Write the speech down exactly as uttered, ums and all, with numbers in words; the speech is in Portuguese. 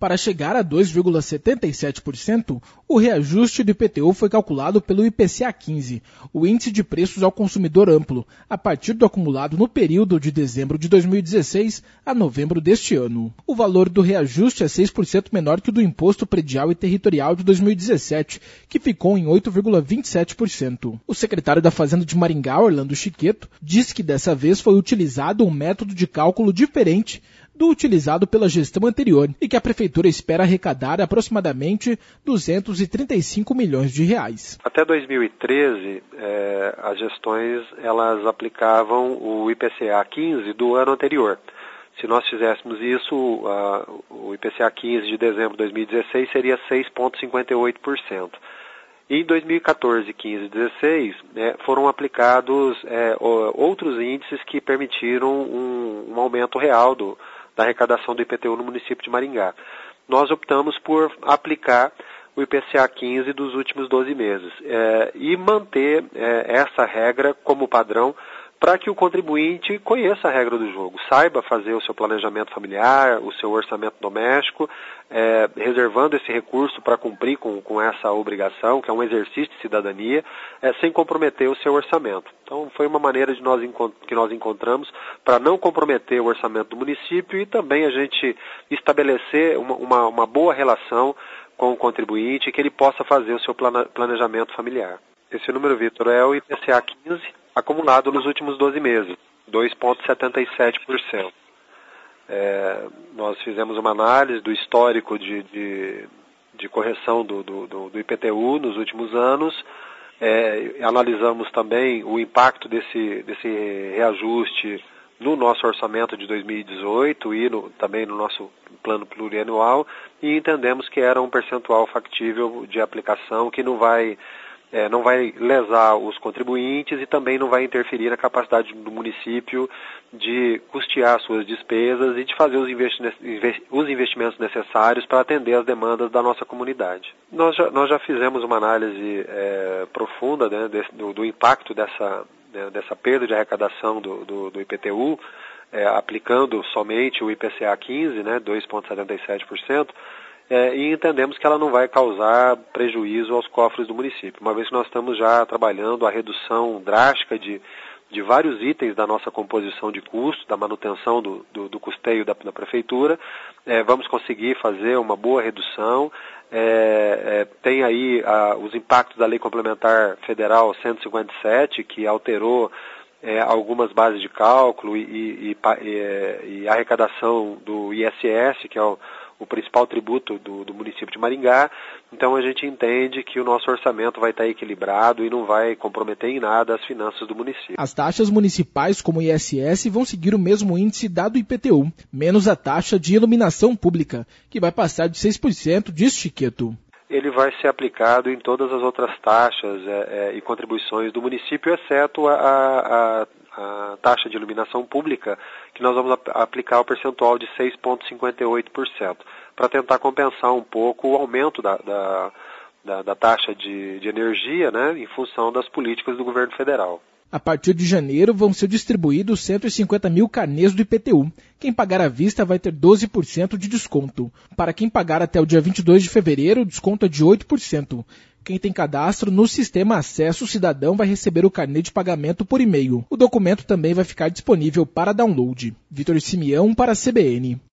Para chegar a dois vírgula setenta e sete por cento, o reajuste do I P T U foi calculado pelo I P C A quinze, o Índice de Preços ao Consumidor Amplo, a partir do acumulado no período de dezembro de dois mil e dezesseis a novembro deste ano. O valor do reajuste é seis por cento menor que o do Imposto Predial e Territorial de dois mil e dezessete, que ficou em oito vírgula vinte e sete por cento. O secretário da Fazenda de Maringá, Orlando Chiqueto, disse que dessa vez foi utilizado um método de cálculo diferente do utilizado pela gestão anterior e que a Prefeitura espera arrecadar aproximadamente duzentos e trinta e cinco milhões de reais. Até dois mil e treze, eh, as gestões elas aplicavam o I P C A quinze do ano anterior. Se nós fizéssemos isso, uh, o I P C A quinze de dezembro de dois mil e dezesseis seria seis vírgula cinquenta e oito por cento. E em dois mil e quatorze, quinze e dezesseis, né, foram aplicados eh, outros índices que permitiram um, um aumento real do da arrecadação do I P T U no município de Maringá. Nós optamos por aplicar o I P C A quinze dos últimos doze meses é, e manter é, essa regra como padrão para que o contribuinte conheça a regra do jogo, saiba fazer o seu planejamento familiar, o seu orçamento doméstico, é, reservando esse recurso para cumprir com, com essa obrigação, que é um exercício de cidadania, é, sem comprometer o seu orçamento. Então, foi uma maneira de nós, que nós encontramos para não comprometer o orçamento do município e também a gente estabelecer uma, uma, uma boa relação com o contribuinte, que ele possa fazer o seu planejamento familiar. Esse número, Vitor, é o I P C A quinze, acumulado nos últimos doze meses, dois vírgula setenta e sete por cento. É, nós fizemos uma análise do histórico de, de, de correção do, do, do I P T U nos últimos anos, é, analisamos também o impacto desse, desse reajuste no nosso orçamento de dois mil e dezoito e no, também no nosso plano plurianual e entendemos que era um percentual factível de aplicação que não vai... É, não vai lesar os contribuintes e também não vai interferir na capacidade do município de custear suas despesas e de fazer os, investi- os investimentos necessários para atender as demandas da nossa comunidade. Nós já, nós já fizemos uma análise é, profunda, né, desse, do, do impacto dessa, né, dessa perda de arrecadação do, do, do I P T U, é, aplicando somente o I P C A quinze, né, dois vírgula setenta e sete por cento, É, e entendemos que ela não vai causar prejuízo aos cofres do município, uma vez que nós estamos já trabalhando a redução drástica de, de vários itens da nossa composição de custo, da manutenção do, do, do custeio da, da Prefeitura, é, vamos conseguir fazer uma boa redução, é, é, tem aí a, os impactos da Lei Complementar Federal cento e cinquenta e sete, que alterou é, algumas bases de cálculo e, e, e, e a arrecadação do I S S, que é o o principal tributo do, do município de Maringá. Então a gente entende que o nosso orçamento vai estar equilibrado e não vai comprometer em nada as finanças do município. As taxas municipais como o I S S vão seguir o mesmo índice dado I P T U, menos a taxa de iluminação pública, que vai passar de seis por cento, diz Chiqueto. Ele vai ser aplicado em todas as outras taxas é, é, e contribuições do município, exceto a, a, a taxa de iluminação pública, que nós vamos ap- aplicar o percentual de seis vírgula cinquenta e oito por cento, para tentar compensar um pouco o aumento da, da, da, da taxa de, de energia, né, em função das políticas do governo federal. A partir de janeiro vão ser distribuídos cento e cinquenta mil carnês do I P T U. Quem pagar à vista vai ter doze por cento de desconto. Para quem pagar até o dia vinte e dois de fevereiro, o desconto é de oito por cento. Quem tem cadastro no Sistema Acesso Cidadão vai receber o carnê de pagamento por e-mail. O documento também vai ficar disponível para download. Vitor Simeão para a C B N.